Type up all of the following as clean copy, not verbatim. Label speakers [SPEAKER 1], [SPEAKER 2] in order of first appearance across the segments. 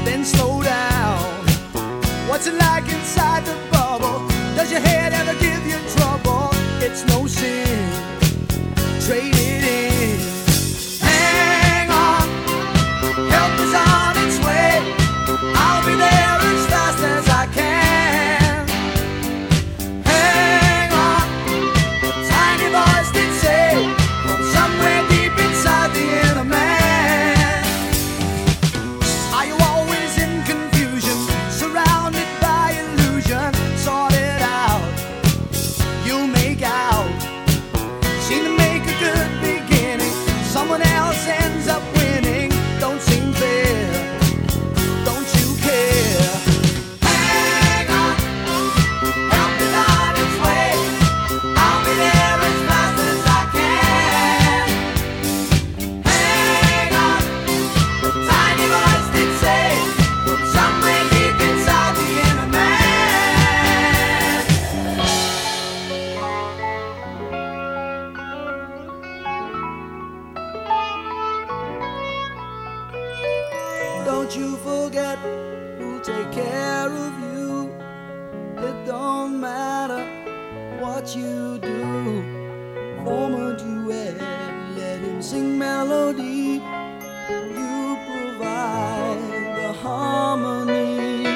[SPEAKER 1] then slow down. What's it like inside the bubble? Does your head ever give you trouble? It's no sin, trade it in. Hang on, help is on its way. I'll be there as fast as I can. Hang on, a tiny voice did say from somewhere deep inside the inner man. Are you always in confusion, surrounded by illusion? Sort it out, you'll make out. Seem to make a good beginning, someone else ends up winning. Don't seem fair, don't you care? Hang on, help is on its way. I'll be there as fast as I can. Hang on, the tiny voice did say from somewhere deep inside the inner man. Don't you forget who'll take care of you. It don't matter what you do. Form a duet, let him sing melody. You provide the harmony.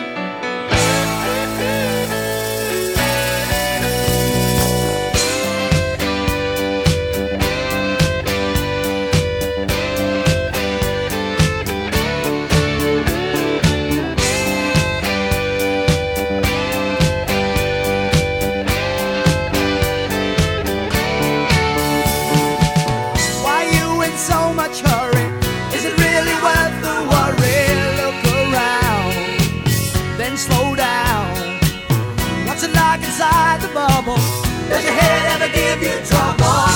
[SPEAKER 1] Why you in so much hurry? Is it really worth the worry? Look around, then slow down. What's it like inside the bubble? Does your head ever give you trouble?